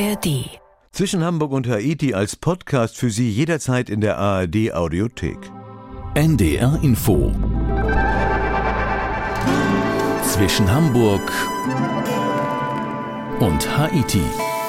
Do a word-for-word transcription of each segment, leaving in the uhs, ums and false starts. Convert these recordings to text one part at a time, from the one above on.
R D. Zwischen Hamburg und Haiti als Podcast für Sie jederzeit in der A R D Audiothek. N D R Info. Zwischen Hamburg und Haiti.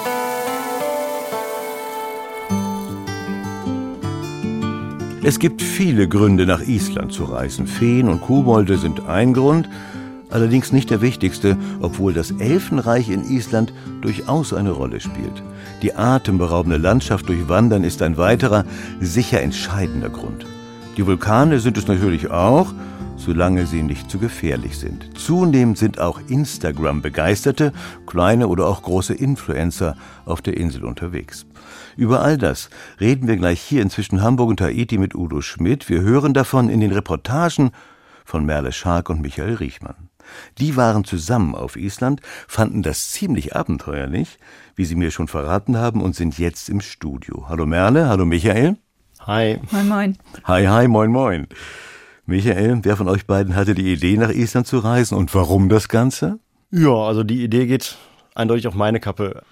Es gibt viele Gründe, nach Island zu reisen. Feen und Kobolde sind ein Grund, allerdings nicht der wichtigste, obwohl das Elfenreich in Island durchaus eine Rolle spielt. Die atemberaubende Landschaft durchwandern ist ein weiterer, sicher entscheidender Grund. Die Vulkane sind es natürlich auch, solange sie nicht zu gefährlich sind. Zunehmend sind auch Instagram-begeisterte, kleine oder auch große Influencer auf der Insel unterwegs. Über all das reden wir gleich hier in Zwischen Hamburg und Haiti mit Udo Schmidt. Wir hören davon in den Reportagen von Merle Schark und Michael Riechmann. Die waren zusammen auf Island, fanden das ziemlich abenteuerlich, wie sie mir schon verraten haben, und sind jetzt im Studio. Hallo Merle, hallo Michael. Hi. Moin, moin. Hi, hi, moin, moin. Michael, wer von euch beiden hatte die Idee, nach Island zu reisen und warum das Ganze? Ja, also die Idee geht eindeutig auf meine Kappe.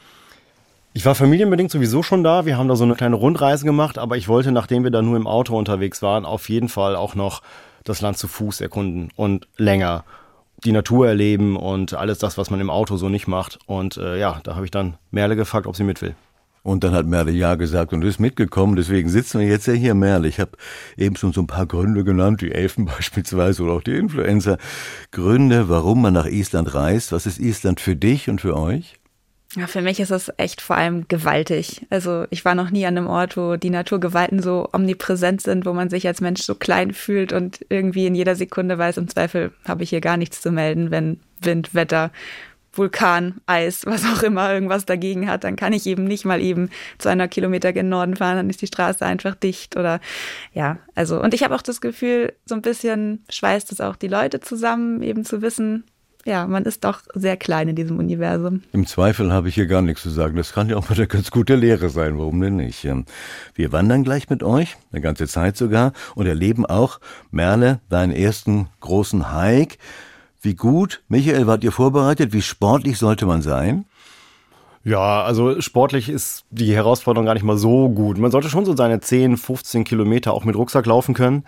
Ich war familienbedingt sowieso schon da. Wir haben da so eine kleine Rundreise gemacht, aber ich wollte, nachdem wir da nur im Auto unterwegs waren, auf jeden Fall auch noch das Land zu Fuß erkunden und länger die Natur erleben und alles das, was man im Auto so nicht macht. Und äh, ja, da habe ich dann Merle gefragt, ob sie mit will. Und dann hat Merle ja gesagt und ist mitgekommen, deswegen sitzen wir jetzt ja hier, Merle. Ich habe eben schon so ein paar Gründe genannt, die Elfen beispielsweise oder auch die Influencer. Gründe, warum man nach Island reist. Was ist Island für dich und für euch? Ja, für mich ist es echt vor allem gewaltig. Also ich war noch nie an einem Ort, wo die Naturgewalten so omnipräsent sind, wo man sich als Mensch so klein fühlt und irgendwie in jeder Sekunde weiß, im Zweifel habe ich hier gar nichts zu melden, wenn Wind, Wetter, Vulkan, Eis, was auch immer irgendwas dagegen hat, dann kann ich eben nicht mal eben zweihundert Kilometer gen Norden fahren, dann ist die Straße einfach dicht oder ja, also und ich habe auch das Gefühl, so ein bisschen schweißt es auch die Leute zusammen, eben zu wissen, ja, man ist doch sehr klein in diesem Universum. Im Zweifel habe ich hier gar nichts zu sagen. Das kann ja auch mal eine ganz gute Lehre sein. Warum denn nicht? Wir wandern gleich mit euch, eine ganze Zeit sogar, und erleben auch, Merle, deinen ersten großen Hike. Wie gut, Michael, wart ihr vorbereitet? Wie sportlich sollte man sein? Ja, also sportlich ist die Herausforderung gar nicht mal so gut. Man sollte schon so seine zehn, fünfzehn Kilometer auch mit Rucksack laufen können.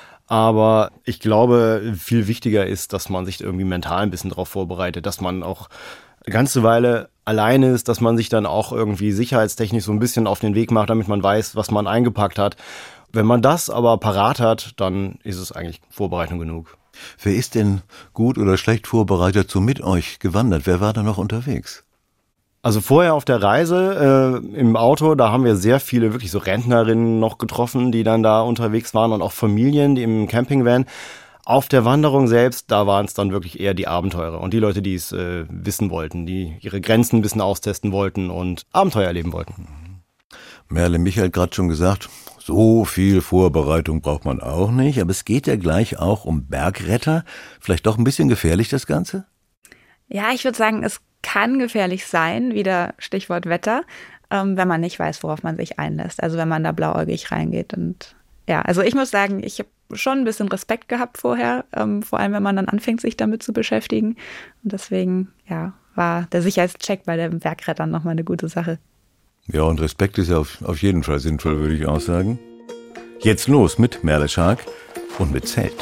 Aber ich glaube, viel wichtiger ist, dass man sich irgendwie mental ein bisschen darauf vorbereitet, dass man auch eine ganze Weile alleine ist, dass man sich dann auch irgendwie sicherheitstechnisch so ein bisschen auf den Weg macht, damit man weiß, was man eingepackt hat. Wenn man das aber parat hat, dann ist es eigentlich Vorbereitung genug. Wer ist denn gut oder schlecht vorbereitet so mit euch gewandert? Wer war da noch unterwegs? Also vorher auf der Reise äh, im Auto, da haben wir sehr viele wirklich so Rentnerinnen noch getroffen, die dann da unterwegs waren und auch Familien, die im Campingvan. Auf der Wanderung selbst, da waren es dann wirklich eher die Abenteurer und die Leute, die es äh, wissen wollten, die ihre Grenzen ein bisschen austesten wollten und Abenteuer erleben wollten. Merle, Michael hat gerade schon gesagt, so viel Vorbereitung braucht man auch nicht, aber es geht ja gleich auch um Bergretter. Vielleicht doch ein bisschen gefährlich das Ganze? Ja, ich würde sagen, es kann gefährlich sein, wieder Stichwort Wetter, ähm, wenn man nicht weiß, worauf man sich einlässt. Also wenn man da blauäugig reingeht. Und ja, also ich muss sagen, ich habe schon ein bisschen Respekt gehabt vorher, ähm, vor allem wenn man dann anfängt, sich damit zu beschäftigen. Und deswegen, ja, war der Sicherheitscheck bei den Bergrettern nochmal eine gute Sache. Ja, und Respekt ist ja auf, auf jeden Fall sinnvoll, würde ich auch sagen. Jetzt los mit Merle Schark und mit Zelt.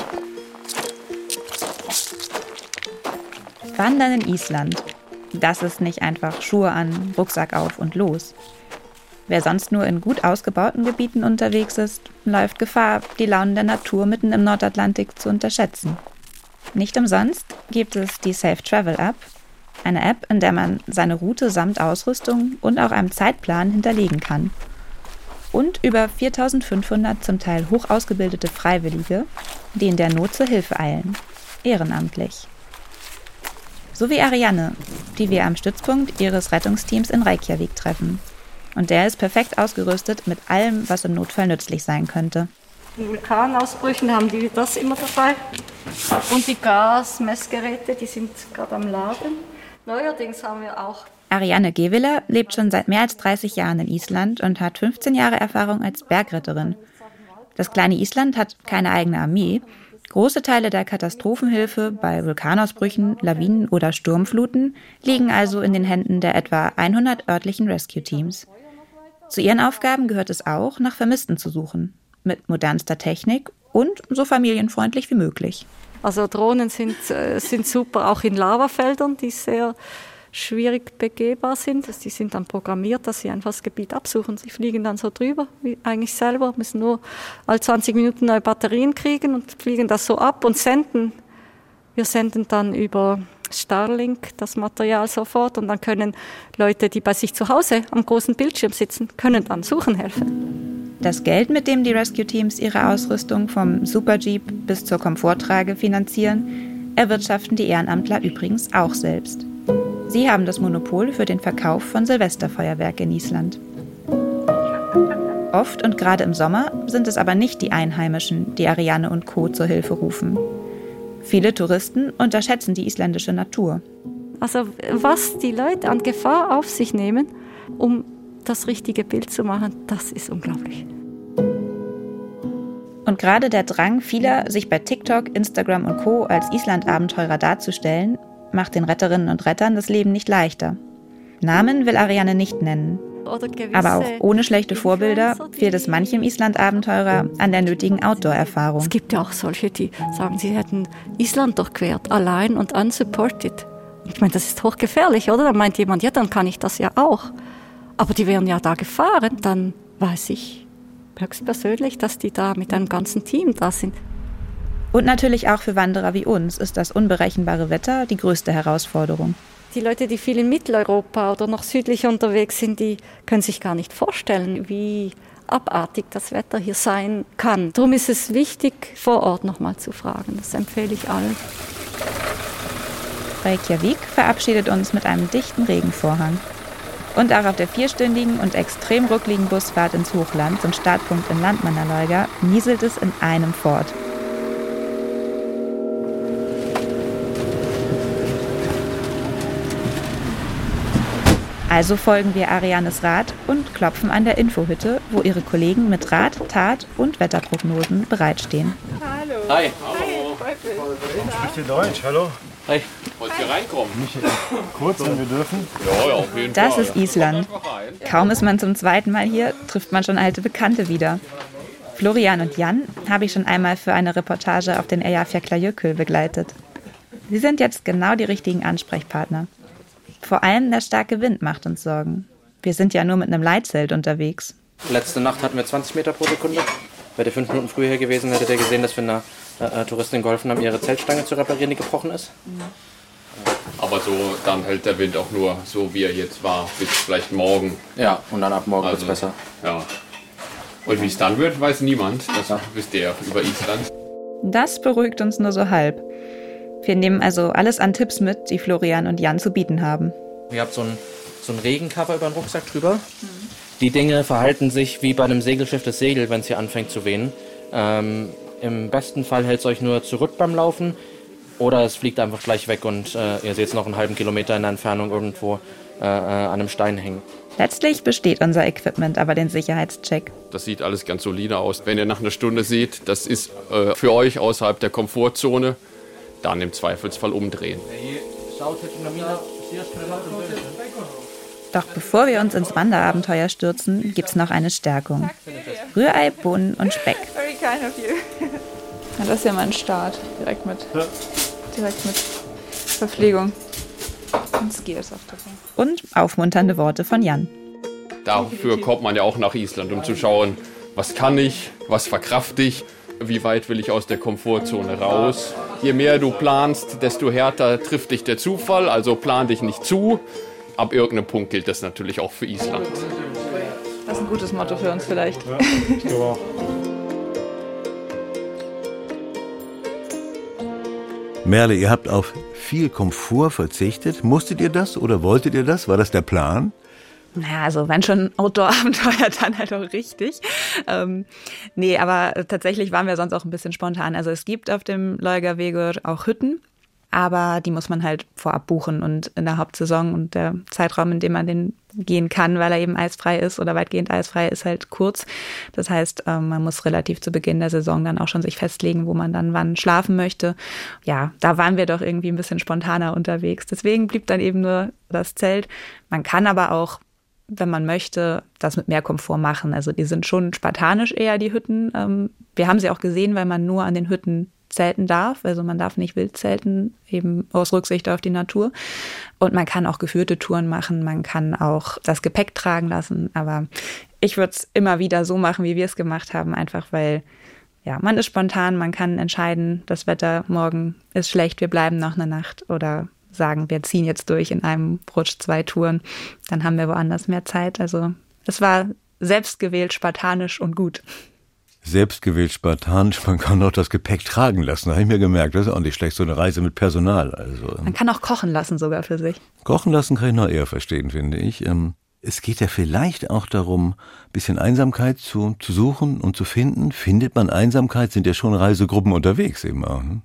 Wandern in Island. Das ist nicht einfach Schuhe an, Rucksack auf und los. Wer sonst nur in gut ausgebauten Gebieten unterwegs ist, läuft Gefahr, die Launen der Natur mitten im Nordatlantik zu unterschätzen. Nicht umsonst gibt es die Safe Travel App, eine App, in der man seine Route samt Ausrüstung und auch einem Zeitplan hinterlegen kann. Und über viertausendfünfhundert zum Teil hoch ausgebildete Freiwillige, die in der Not zur Hilfe eilen, ehrenamtlich. So wie Ariane, die wir am Stützpunkt ihres Rettungsteams in Reykjavik treffen. Und der ist perfekt ausgerüstet mit allem, was im Notfall nützlich sein könnte. In Vulkanausbrüchen haben die das immer dabei. Und die Gasmessgeräte, die sind gerade am Laden. Neuerdings haben wir auch... Ariane Gewiller lebt schon seit mehr als dreißig Jahren in Island und hat fünfzehn Jahre Erfahrung als Bergretterin. Das kleine Island hat keine eigene Armee, Große Teile der Katastrophenhilfe bei Vulkanausbrüchen, Lawinen oder Sturmfluten liegen also in den Händen der etwa hundert örtlichen Rescue-Teams. Zu ihren Aufgaben gehört es auch, nach Vermissten zu suchen, mit modernster Technik und so familienfreundlich wie möglich. Also Drohnen sind, äh, sind super auch in Lavafeldern, die sehr schwierig begehbar sind. Die sind dann programmiert, dass sie einfach das Gebiet absuchen. Sie fliegen dann so drüber, wie eigentlich selber, müssen nur alle zwanzig Minuten neue Batterien kriegen und fliegen das so ab und senden. Wir senden dann über Starlink das Material sofort und dann können Leute, die bei sich zu Hause am großen Bildschirm sitzen, können dann suchen helfen. Das Geld, mit dem die Rescue-Teams ihre Ausrüstung vom Super-Jeep bis zur Komforttrage finanzieren, erwirtschaften die Ehrenamtler übrigens auch selbst. Sie haben das Monopol für den Verkauf von Silvesterfeuerwerk in Island. Oft und gerade im Sommer sind es aber nicht die Einheimischen, die Ariane und Co. zur Hilfe rufen. Viele Touristen unterschätzen die isländische Natur. Also was die Leute an Gefahr auf sich nehmen, um das richtige Bild zu machen, das ist unglaublich. Und gerade der Drang vieler, sich bei TikTok, Instagram und Co. als Island-Abenteurer darzustellen, macht den Retterinnen und Rettern das Leben nicht leichter. Namen will Ariane nicht nennen. Aber auch ohne schlechte Vorbilder fehlt es manchem Island-Abenteurer an der nötigen Outdoor-Erfahrung. Es gibt ja auch solche, die sagen, sie hätten Island durchquert, allein und unsupported. Ich meine, das ist hochgefährlich, oder? Dann meint jemand, ja, dann kann ich das ja auch. Aber die wären ja da gefahren. Dann weiß ich höchstpersönlich, dass die da mit einem ganzen Team da sind. Und natürlich auch für Wanderer wie uns ist das unberechenbare Wetter die größte Herausforderung. Die Leute, die viel in Mitteleuropa oder noch südlicher unterwegs sind, die können sich gar nicht vorstellen, wie abartig das Wetter hier sein kann. Darum ist es wichtig, vor Ort nochmal zu fragen. Das empfehle ich allen. Reykjavik verabschiedet uns mit einem dichten Regenvorhang. Und auch auf der vierstündigen und extrem ruckligen Busfahrt ins Hochland zum Startpunkt in Landmannalaugar nieselt es in einem fort. Also folgen wir Arianes Rat und klopfen an der Infohütte, wo ihre Kollegen mit Rat, Tat und Wetterprognosen bereitstehen. Hallo. Hi. Hallo. Warum spricht ihr Deutsch? Hallo? Hi. Wollt ihr reinkommen? Kurz, wenn wir dürfen. Ja, ja, auf jeden Das Fall. ist Island. Kaum ist man zum zweiten Mal hier, trifft man schon alte Bekannte wieder. Florian und Jan habe ich schon einmal für eine Reportage auf den Eyjafjallajökull begleitet. Sie sind jetzt genau die richtigen Ansprechpartner. Vor allem der starke Wind macht uns Sorgen. Wir sind ja nur mit einem Leitzelt unterwegs. Letzte Nacht hatten wir zwanzig Meter pro Sekunde. Wäre der fünf Minuten früher hier gewesen, hätte der gesehen, dass wir einer äh, Touristin geholfen haben, ihre Zeltstange zu reparieren, die gebrochen ist. Aber so, dann hält der Wind auch nur so, wie er jetzt war, bis vielleicht morgen. Ja, und dann ab morgen Also, wird es besser. Ja. Und wie es dann wird, weiß niemand. Das wisst ihr über Island. Das beruhigt uns nur so halb. Wir nehmen also alles an Tipps mit, die Florian und Jan zu bieten haben. Ihr habt so ein, so ein Regencover über den Rucksack drüber. Mhm. Die Dinge verhalten sich wie bei einem Segelschiff das Segel, wenn es hier anfängt zu wehen. Ähm, Im besten Fall hält es euch nur zurück beim Laufen oder es fliegt einfach gleich weg und äh, ihr seht es noch einen halben Kilometer in der Entfernung irgendwo äh, an einem Stein hängen. Letztlich besteht unser Equipment aber den Sicherheitscheck. Das sieht alles ganz solide aus. Wenn ihr nach einer Stunde seht, das ist äh, für euch außerhalb der Komfortzone, dann im Zweifelsfall umdrehen. Doch bevor wir uns ins Wanderabenteuer stürzen, gibt's noch eine Stärkung. Rührei, Bohnen und Speck. Very kind of you. Ja, das ist ja mal ein Start. Direkt mit, direkt mit Verpflegung. Und Skiers auf dabei. Und aufmunternde Worte von Jan. Dafür kommt man ja auch nach Island, um zu schauen, was kann ich, was verkrafte ich, wie weit will ich aus der Komfortzone raus. Je mehr du planst, desto härter trifft dich der Zufall, also plan dich nicht zu. Ab irgendeinem Punkt gilt das natürlich auch für Island. Das ist ein gutes Motto für uns vielleicht. Ja, ich glaube auch. Merle, ihr habt auf viel Komfort verzichtet. Musstet ihr das oder wolltet ihr das? War das der Plan? Naja, also wenn schon Outdoor-Abenteuer, dann halt auch richtig. Ähm, nee, aber tatsächlich waren wir sonst auch ein bisschen spontan. Also es gibt auf dem Laugavegur auch Hütten, aber die muss man halt vorab buchen und in der Hauptsaison und der Zeitraum, in dem man den gehen kann, weil er eben eisfrei ist oder weitgehend eisfrei, ist halt kurz. Das heißt, man muss relativ zu Beginn der Saison dann auch schon sich festlegen, wo man dann wann schlafen möchte. Ja, da waren wir doch irgendwie ein bisschen spontaner unterwegs. Deswegen blieb dann eben nur das Zelt. Man kann aber auch, wenn man möchte, das mit mehr Komfort machen. Also die sind schon spartanisch eher, die Hütten. Wir haben sie auch gesehen, weil man nur an den Hütten zelten darf. Also man darf nicht wild zelten, eben aus Rücksicht auf die Natur. Und man kann auch geführte Touren machen, man kann auch das Gepäck tragen lassen. Aber ich würde es immer wieder so machen, wie wir es gemacht haben, einfach weil ja, man ist spontan, man kann entscheiden, das Wetter morgen ist schlecht, wir bleiben noch eine Nacht oder sagen, wir ziehen jetzt durch in einem Rutsch zwei Touren, dann haben wir woanders mehr Zeit. Also es war selbstgewählt, spartanisch und gut. Selbstgewählt spartanisch, man kann auch das Gepäck tragen lassen, habe ich mir gemerkt. Das ist auch nicht schlecht, so eine Reise mit Personal. Also, man kann auch kochen lassen sogar für sich. Kochen lassen kann ich noch eher verstehen, finde ich. Es geht ja vielleicht auch darum, ein bisschen Einsamkeit zu, zu suchen und zu finden. Findet man Einsamkeit, sind ja schon Reisegruppen unterwegs eben auch. Ne?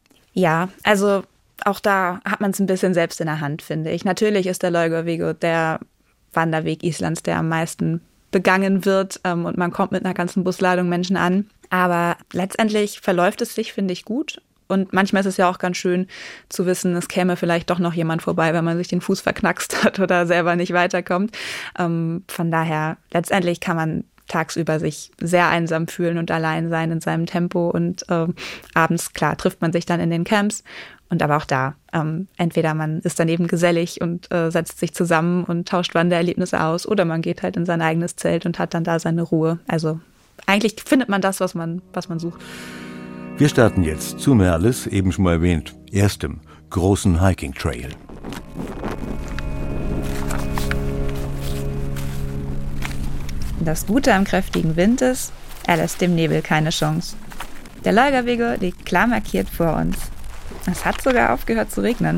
Ja, also auch da hat man es ein bisschen selbst in der Hand, finde ich. Natürlich ist der Laugavego der Wanderweg Islands, der am meisten begangen wird ähm, und man kommt mit einer ganzen Busladung Menschen an. Aber letztendlich verläuft es sich, finde ich, gut. Und manchmal ist es ja auch ganz schön zu wissen, es käme vielleicht doch noch jemand vorbei, wenn man sich den Fuß verknackst hat oder selber nicht weiterkommt. Ähm, von daher, letztendlich kann man tagsüber sich sehr einsam fühlen und allein sein in seinem Tempo. Und ähm, abends, klar, trifft man sich dann in den Camps. Und aber auch da, ähm, entweder man ist dann eben gesellig und äh, setzt sich zusammen und tauscht Wandererlebnisse aus oder man geht halt in sein eigenes Zelt und hat dann da seine Ruhe. Also eigentlich findet man das, was man, was man sucht. Wir starten jetzt zu Merlis, eben schon mal erwähnt, erstem großen Hiking-Trail. Das Gute am kräftigen Wind ist, er lässt dem Nebel keine Chance. Der Laugavego liegt klar markiert vor uns. Es hat sogar aufgehört zu regnen.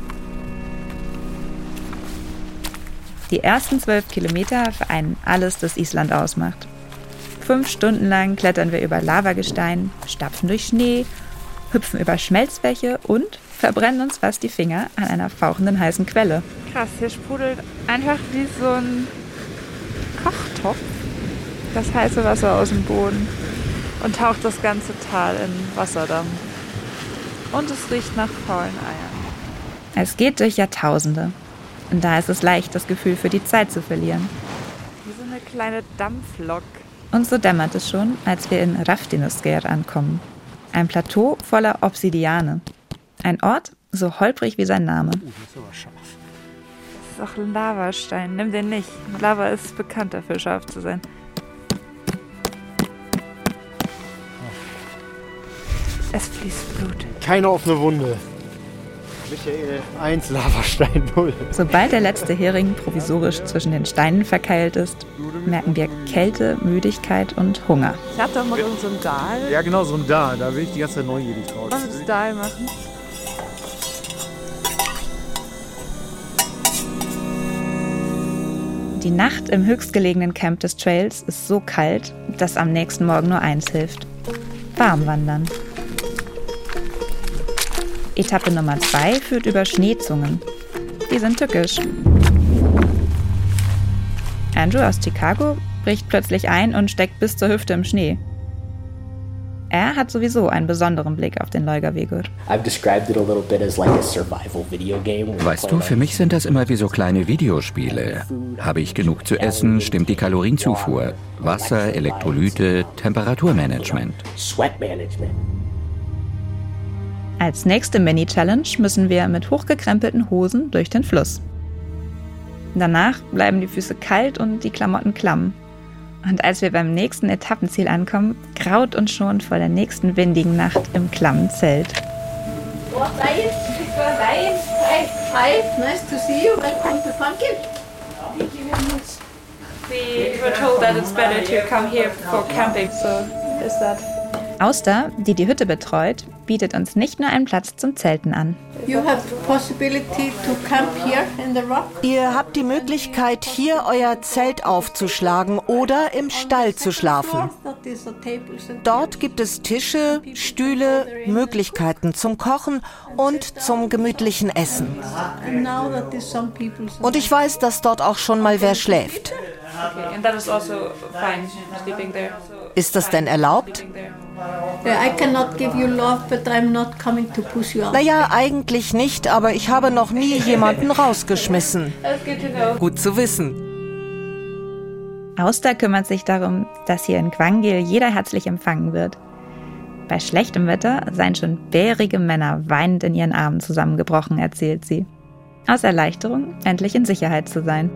Die ersten zwölf Kilometer vereinen alles, das Island ausmacht. Fünf Stunden lang klettern wir über Lavagestein, stapfen durch Schnee, hüpfen über Schmelzbäche und verbrennen uns fast die Finger an einer fauchenden heißen Quelle. Krass, hier sprudelt einfach wie so ein Kochtopf das heiße Wasser aus dem Boden und taucht das ganze Tal in Wasserdampf. Und es riecht nach faulen Eiern. Es geht durch Jahrtausende. Und da ist es leicht, das Gefühl für die Zeit zu verlieren. Wie so eine kleine Dampflok. Und so dämmert es schon, als wir in Raftinuskeer ankommen. Ein Plateau voller Obsidiane. Ein Ort so holprig wie sein Name. Das ist auch ein Lavastein. Nimm den nicht. Lava ist bekannt dafür, scharf zu sein. Es fließt Blut. Keine offene Wunde. Michael eins, Lavastein null. Sobald der letzte Hering provisorisch zwischen den Steinen verkeilt ist, merken wir Kälte, Müdigkeit und Hunger. Ich hab doch mal so ein Dahl. Ja, genau, so ein Dahl. Da will ich die ganze Zeit neugierig drauf. Wollen wir das Dahl machen? Die Nacht im höchstgelegenen Camp des Trails ist so kalt, dass am nächsten Morgen nur eins hilft: warm wandern. Etappe Nummer zwei führt über Schneezungen. Die sind tückisch. Andrew aus Chicago bricht plötzlich ein und steckt bis zur Hüfte im Schnee. Er hat sowieso einen besonderen Blick auf den Laugavego. Weißt du, für mich sind das immer wie so kleine Videospiele. Habe ich genug zu essen, stimmt die Kalorienzufuhr. Wasser, Elektrolyte, Temperaturmanagement. Als nächste Mini-Challenge müssen wir mit hochgekrempelten Hosen durch den Fluss. Danach bleiben die Füße kalt und die Klamotten klamm. Und als wir beim nächsten Etappenziel ankommen, graut uns schon vor der nächsten windigen Nacht im klammen Zelt. Oh, hi, hi, hi, nice to see you. Welcome to Pumpkin. Thank you very much. We were told that it's better to come here for camping, so is that Auster, die die Hütte betreut, bietet uns nicht nur einen Platz zum Zelten an. You have the possibility to camp here in the rock. Ihr habt die Möglichkeit, hier euer Zelt aufzuschlagen oder im Stall zu schlafen. Dort gibt es Tische, Stühle, Möglichkeiten zum Kochen und zum gemütlichen Essen. Und ich weiß, dass dort auch schon mal wer schläft. Ist das denn erlaubt? Naja, eigentlich nicht, aber ich habe noch nie jemanden rausgeschmissen. Gut zu wissen. Auster kümmert sich darum, dass hier in Gwangil jeder herzlich empfangen wird. Bei schlechtem Wetter seien schon bärige Männer weinend in ihren Armen zusammengebrochen, erzählt sie. Aus Erleichterung, endlich in Sicherheit zu sein.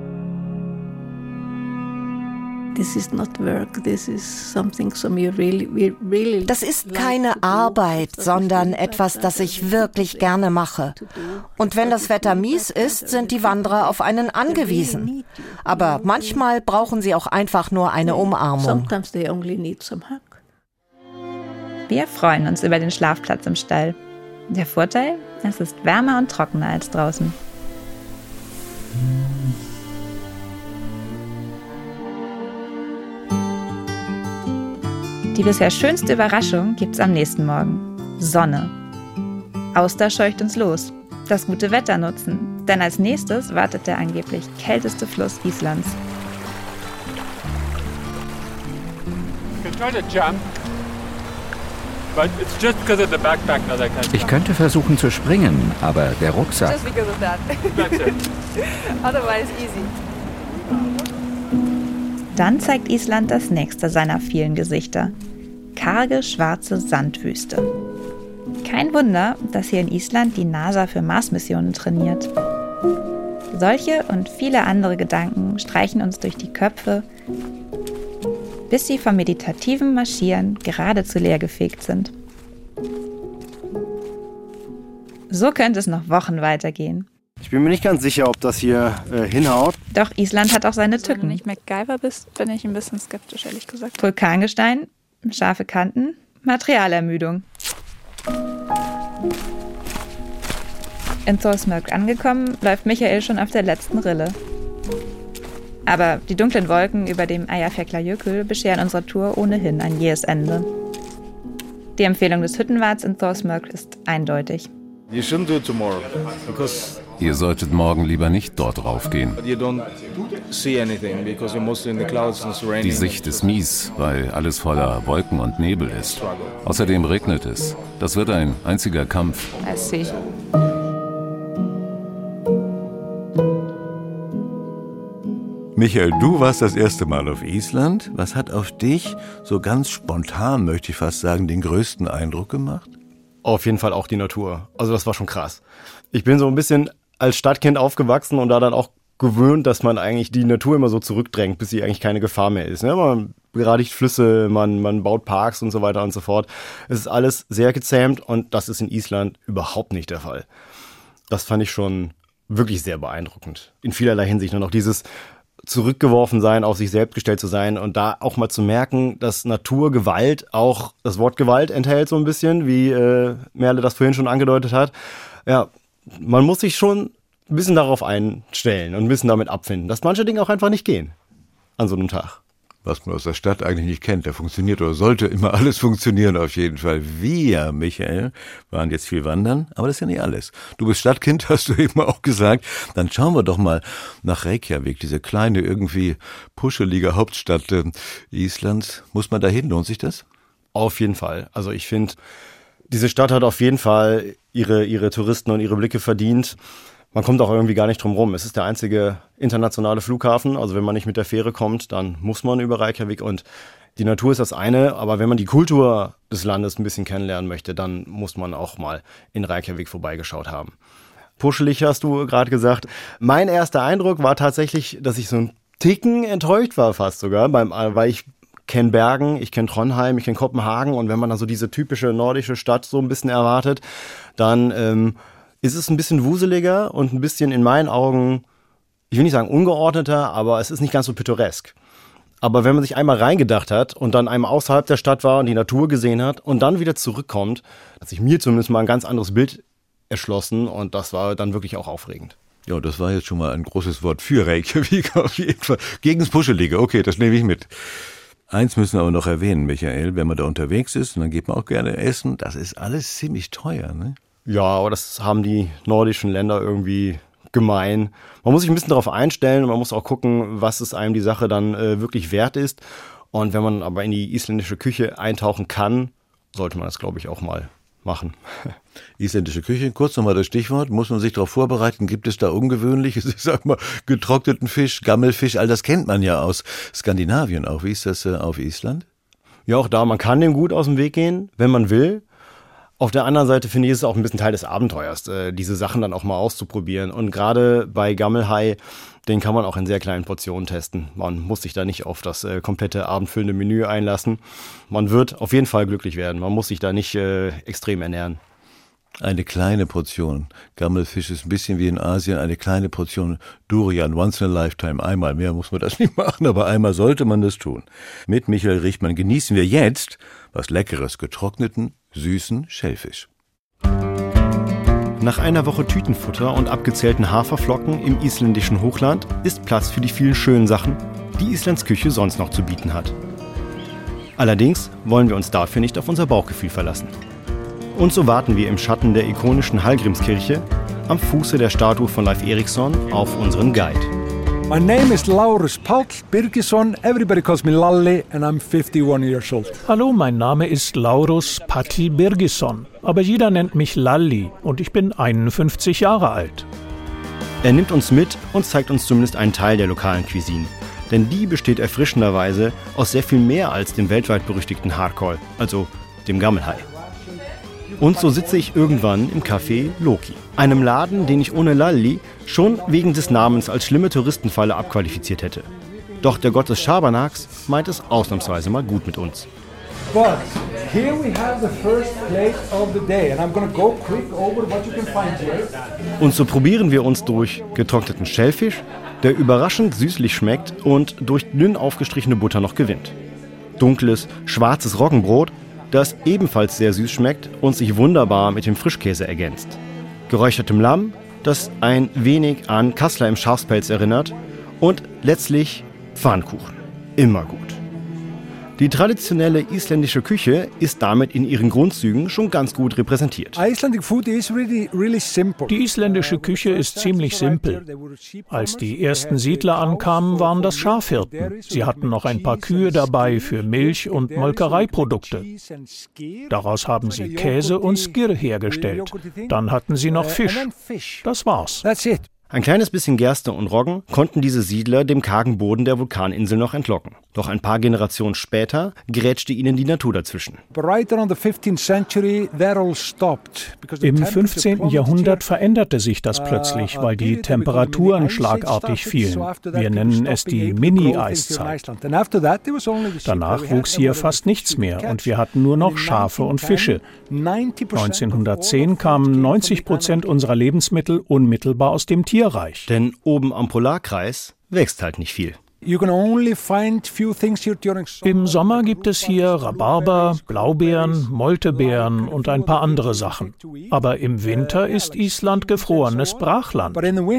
Das ist keine Arbeit, sondern etwas, das ich wirklich gerne mache. Und wenn das Wetter mies ist, sind die Wanderer auf einen angewiesen. Aber manchmal brauchen sie auch einfach nur eine Umarmung. Wir freuen uns über den Schlafplatz im Stall. Der Vorteil, es ist wärmer und trockener als draußen. Die bisher schönste Überraschung gibt's am nächsten Morgen. Sonne. Auster scheucht uns los. Das gute Wetter nutzen. Denn als nächstes wartet der angeblich kälteste Fluss Islands. Ich könnte versuchen zu springen, aber der Rucksack... Dann zeigt Island das nächste seiner vielen Gesichter. Karge, schwarze Sandwüste. Kein Wunder, dass hier in Island die NASA für Mars-Missionen trainiert. Solche und viele andere Gedanken streichen uns durch die Köpfe, bis sie vom meditativen Marschieren geradezu leergefegt sind. So könnte es noch Wochen weitergehen. Ich bin mir nicht ganz sicher, ob das hier äh, hinhaut. Doch Island hat auch seine Tücken. Wenn du nicht MacGyver bist, bin ich ein bisschen skeptisch, ehrlich gesagt. Vulkangestein, scharfe Kanten, Materialermüdung. In Thorsmörk angekommen, läuft Michael schon auf der letzten Rille. Aber die dunklen Wolken über dem Eyjafjallajökull bescheren unserer Tour ohnehin ein jähes Ende. Die Empfehlung des Hüttenwarts in Thorsmörk ist eindeutig. Ihr solltet morgen lieber nicht dort raufgehen. Die Sicht ist mies, weil alles voller Wolken und Nebel ist. Außerdem regnet es. Das wird ein einziger Kampf. I see. Michael, du warst das erste Mal auf Island. Was hat auf dich, so ganz spontan möchte ich fast sagen, den größten Eindruck gemacht? Auf jeden Fall auch die Natur. Also das war schon krass. Ich bin so ein bisschen als Stadtkind aufgewachsen und da dann auch gewöhnt, dass man eigentlich die Natur immer so zurückdrängt, bis sie eigentlich keine Gefahr mehr ist. Ne? Man begradigt Flüsse, man, man baut Parks und so weiter und so fort. Es ist alles sehr gezähmt und das ist in Island überhaupt nicht der Fall. Das fand ich schon wirklich sehr beeindruckend. In vielerlei Hinsicht. Und auch dieses zurückgeworfen sein, auf sich selbst gestellt zu sein und da auch mal zu merken, dass Naturgewalt auch das Wort Gewalt enthält so ein bisschen, wie äh, Merle das vorhin schon angedeutet hat. Ja, man muss sich schon ein bisschen darauf einstellen und ein bisschen damit abfinden, dass manche Dinge auch einfach nicht gehen an so einem Tag. Was man aus der Stadt eigentlich nicht kennt, da funktioniert oder sollte immer alles funktionieren auf jeden Fall. Wir, Michael, waren jetzt viel wandern, aber das ist ja nicht alles. Du bist Stadtkind, hast du eben auch gesagt. Dann schauen wir doch mal nach Reykjavik, diese kleine, irgendwie puschelige Hauptstadt äh, Islands. Muss man da hin? Lohnt sich das? Auf jeden Fall. Also ich finde, diese Stadt hat auf jeden Fall ihre, ihre Touristen und ihre Blicke verdient. Man kommt auch irgendwie gar nicht drum rum. Es ist der einzige internationale Flughafen. Also wenn man nicht mit der Fähre kommt, dann muss man über Reykjavik. Und die Natur ist das eine, aber wenn man die Kultur des Landes ein bisschen kennenlernen möchte, dann muss man auch mal in Reykjavik vorbeigeschaut haben. Puschelig hast du gerade gesagt. Mein erster Eindruck war tatsächlich, dass ich so ein Ticken enttäuscht war fast sogar, beim, weil ich kenne Bergen, ich kenne Trondheim, ich kenne Kopenhagen. Und wenn man dann so diese typische nordische Stadt so ein bisschen erwartet, dann ähm, ist es ein bisschen wuseliger und ein bisschen in meinen Augen, ich will nicht sagen ungeordneter, aber es ist nicht ganz so pittoresk. Aber wenn man sich einmal reingedacht hat und dann einmal außerhalb der Stadt war und die Natur gesehen hat und dann wieder zurückkommt, hat sich mir zumindest mal ein ganz anderes Bild erschlossen und das war dann wirklich auch aufregend. Ja, das war jetzt schon mal ein großes Wort für Reykjavik auf jeden Fall. Gegen das Puschelige, okay, das nehme ich mit. Eins müssen wir aber noch erwähnen, Michael, wenn man da unterwegs ist, und dann geht man auch gerne essen, das ist alles ziemlich teuer, ne? Ja, aber das haben die nordischen Länder irgendwie gemein. Man muss sich ein bisschen darauf einstellen und man muss auch gucken, was es einem die Sache dann äh, wirklich wert ist. Und wenn man aber in die isländische Küche eintauchen kann, sollte man das, glaube ich, auch mal machen. Isländische Küche, kurz nochmal das Stichwort, muss man sich darauf vorbereiten, gibt es da Ungewöhnliches, ich sag mal, getrockneten Fisch, Gammelfisch, all das kennt man ja aus Skandinavien auch. Wie ist das äh, auf Island? Ja, auch da, man kann dem gut aus dem Weg gehen, wenn man will. Auf der anderen Seite finde ich, ist es auch ein bisschen Teil des Abenteuers, äh, diese Sachen dann auch mal auszuprobieren. Und gerade bei Gammelhai, den kann man auch in sehr kleinen Portionen testen. Man muss sich da nicht auf das äh, komplette abendfüllende Menü einlassen. Man wird auf jeden Fall glücklich werden. Man muss sich da nicht äh, extrem ernähren. Eine kleine Portion. Gammelfisch ist ein bisschen wie in Asien, eine kleine Portion Durian, once in a lifetime. Einmal, mehr muss man das nicht machen, aber einmal sollte man das tun. Mit Michael Richtmann genießen wir jetzt was Leckeres, getrockneten, süßen Schellfisch. Nach einer Woche Tütenfutter und abgezählten Haferflocken im isländischen Hochland ist Platz für die vielen schönen Sachen, die Islands Küche sonst noch zu bieten hat. Allerdings wollen wir uns dafür nicht auf unser Bauchgefühl verlassen. Und so warten wir im Schatten der ikonischen Hallgrímskirche am Fuße der Statue von Leif Eriksson auf unseren Guide. My name is Lárus Páll Birgisson. Everybody calls me Lalli and I'm fifty-one years old. Hallo, mein Name ist Lárus Páll Birgisson, aber jeder nennt mich Lalli und ich bin einundfünfzig Jahre alt. Er nimmt uns mit und zeigt uns zumindest einen Teil der lokalen Cuisine. Denn die besteht erfrischenderweise aus sehr viel mehr als dem weltweit berüchtigten Harkol, also dem Gammelhai. Und so sitze ich irgendwann im Café Loki, einem Laden, den ich ohne Lalli schon wegen des Namens als schlimme Touristenfalle abqualifiziert hätte. Doch der Gott des Schabernaks meint es ausnahmsweise mal gut mit uns. But here we have the first plate of the day and I'm gonna go quick over what you can find here. Und so probieren wir uns durch getrockneten Schellfisch, der überraschend süßlich schmeckt und durch dünn aufgestrichene Butter noch gewinnt. Dunkles, schwarzes Roggenbrot, das ebenfalls sehr süß schmeckt und sich wunderbar mit dem Frischkäse ergänzt. Geräuchertem Lamm, das ein wenig an Kassler im Schafspelz erinnert und letztlich Pfannkuchen. Immer gut. Die traditionelle isländische Küche ist damit in ihren Grundzügen schon ganz gut repräsentiert. Die isländische Küche ist ziemlich simpel. Als die ersten Siedler ankamen, waren das Schafhirten. Sie hatten noch ein paar Kühe dabei für Milch- und Molkereiprodukte. Daraus haben sie Käse und Skyr hergestellt. Dann hatten sie noch Fisch. Das war's. Ein kleines bisschen Gerste und Roggen konnten diese Siedler dem kargen Boden der Vulkaninsel noch entlocken. Doch ein paar Generationen später grätschte ihnen die Natur dazwischen. Im fünfzehnten Jahrhundert veränderte sich das plötzlich, weil die Temperaturen schlagartig fielen. Wir nennen es die Mini-Eiszeit. Danach wuchs hier fast nichts mehr und wir hatten nur noch Schafe und Fische. neunzehnhundertzehn kamen neunzig Prozent unserer Lebensmittel unmittelbar aus dem Tier. Reich. Denn oben am Polarkreis wächst halt nicht viel. Im Sommer gibt es hier Rhabarber, Blaubeeren, Moltebeeren und ein paar andere Sachen. Aber im Winter ist Island gefrorenes Brachland.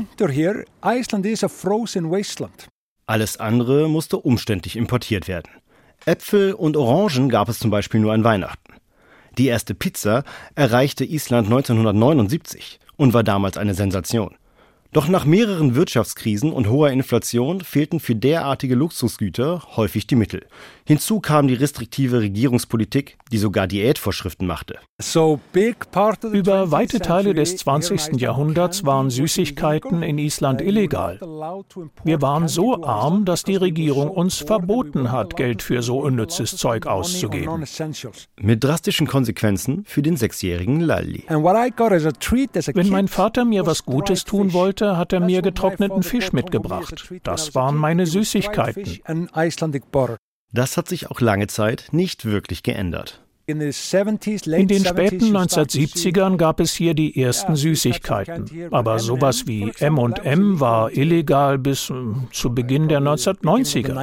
Alles andere musste umständlich importiert werden. Äpfel und Orangen gab es zum Beispiel nur an Weihnachten. Die erste Pizza erreichte Island neunzehnhundertneunundsiebzig und war damals eine Sensation. Doch nach mehreren Wirtschaftskrisen und hoher Inflation fehlten für derartige Luxusgüter häufig die Mittel. Hinzu kam die restriktive Regierungspolitik, die sogar Diätvorschriften machte. Über weite Teile des zwanzigsten Jahrhunderts waren Süßigkeiten in Island illegal. Wir waren so arm, dass die Regierung uns verboten hat, Geld für so unnützes Zeug auszugeben. Mit drastischen Konsequenzen für den sechsjährigen Lalli. Wenn mein Vater mir was Gutes tun wollte, hat er mir getrockneten Fisch mitgebracht. Das waren meine Süßigkeiten. Das hat sich auch lange Zeit nicht wirklich geändert. In den späten neunzehnhundertsiebzigern gab es hier die ersten Süßigkeiten. Aber sowas wie M und M war illegal bis äh, zu Beginn der neunzehnhundertneunziger.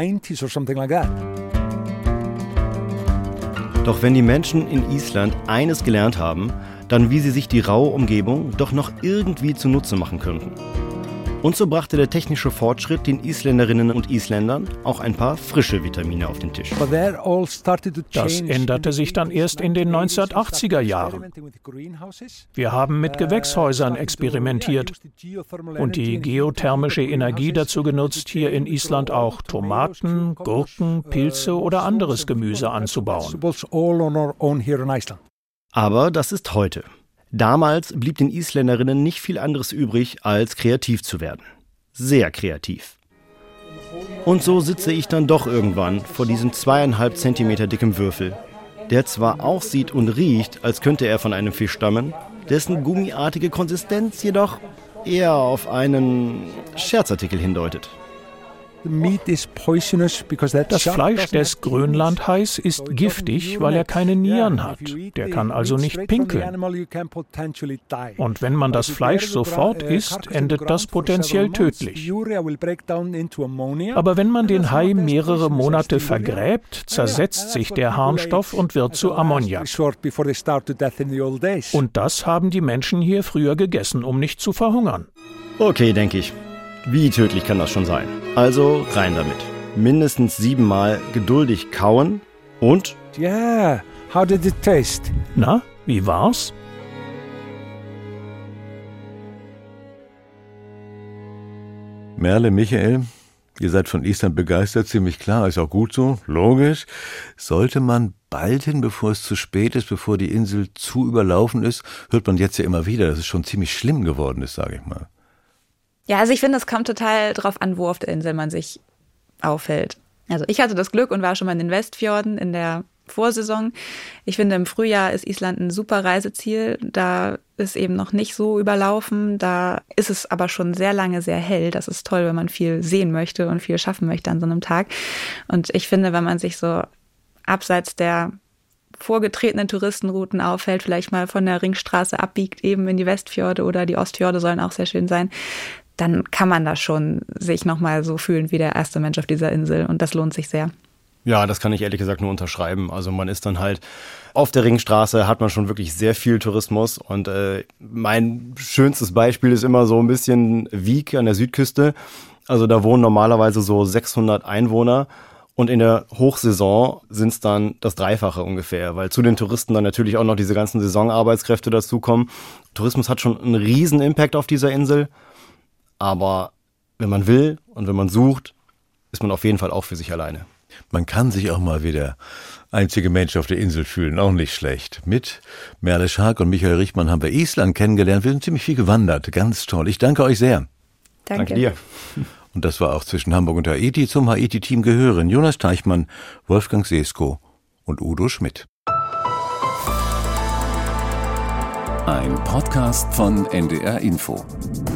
Doch wenn die Menschen in Island eines gelernt haben, dann wie sie sich die raue Umgebung doch noch irgendwie zunutze machen könnten. Und so brachte der technische Fortschritt den Isländerinnen und Isländern auch ein paar frische Vitamine auf den Tisch. Das änderte sich dann erst in den neunzehnhundertachtziger Jahren. Wir haben mit Gewächshäusern experimentiert und die geothermische Energie dazu genutzt, hier in Island auch Tomaten, Gurken, Pilze oder anderes Gemüse anzubauen. Aber das ist heute. Damals blieb den Isländerinnen nicht viel anderes übrig, als kreativ zu werden. Sehr kreativ. Und so sitze ich dann doch irgendwann vor diesem zweieinhalb Zentimeter dicken Würfel, der zwar aussieht und riecht, als könnte er von einem Fisch stammen, dessen gummiartige Konsistenz jedoch eher auf einen Scherzartikel hindeutet. Das Fleisch des Grönlandhais ist giftig, weil er keine Nieren hat. Der kann also nicht pinkeln. Und wenn man das Fleisch sofort isst, endet das potenziell tödlich. Aber wenn man den Hai mehrere Monate vergräbt, zersetzt sich der Harnstoff und wird zu Ammoniak. Und das haben die Menschen hier früher gegessen, um nicht zu verhungern. Okay, denke ich. Wie tödlich kann das schon sein? Also rein damit. Mindestens siebenmal geduldig kauen und... Yeah, how did it taste? Na, wie war's? Merle, Michael, ihr seid von Island begeistert, ziemlich klar, ist auch gut so, logisch. Sollte man bald hin, bevor es zu spät ist, bevor die Insel zu überlaufen ist, hört man jetzt ja immer wieder, dass es schon ziemlich schlimm geworden ist, sage ich mal. Ja, also ich finde, es kommt total drauf an, wo auf der Insel man sich aufhält. Also ich hatte das Glück und war schon mal in den Westfjorden in der Vorsaison. Ich finde, im Frühjahr ist Island ein super Reiseziel. Da ist eben noch nicht so überlaufen. Da ist es aber schon sehr lange sehr hell. Das ist toll, wenn man viel sehen möchte und viel schaffen möchte an so einem Tag. Und ich finde, wenn man sich so abseits der vorgetretenen Touristenrouten auffällt, vielleicht mal von der Ringstraße abbiegt, eben in die Westfjorde oder die Ostfjorde sollen auch sehr schön sein, dann kann man da schon sich nochmal so fühlen wie der erste Mensch auf dieser Insel. Und das lohnt sich sehr. Ja, das kann ich ehrlich gesagt nur unterschreiben. Also man ist dann halt auf der Ringstraße, hat man schon wirklich sehr viel Tourismus. Und äh, mein schönstes Beispiel ist immer so ein bisschen Wiek an der Südküste. Also da wohnen normalerweise so sechshundert Einwohner. Und in der Hochsaison sind es dann das Dreifache ungefähr, weil zu den Touristen dann natürlich auch noch diese ganzen Saisonarbeitskräfte dazukommen. Tourismus hat schon einen riesen Impact auf dieser Insel. Aber wenn man will und wenn man sucht, ist man auf jeden Fall auch für sich alleine. Man kann sich auch mal wie der einzige Mensch auf der Insel fühlen, auch nicht schlecht. Mit Merle Schark und Michael Richtmann haben wir Island kennengelernt. Wir sind ziemlich viel gewandert, ganz toll. Ich danke euch sehr. Danke, danke dir. Und das war auch zwischen Hamburg und Haiti. Zum Haiti-Team gehören Jonas Teichmann, Wolfgang Sesko und Udo Schmidt. Ein Podcast von N D R Info.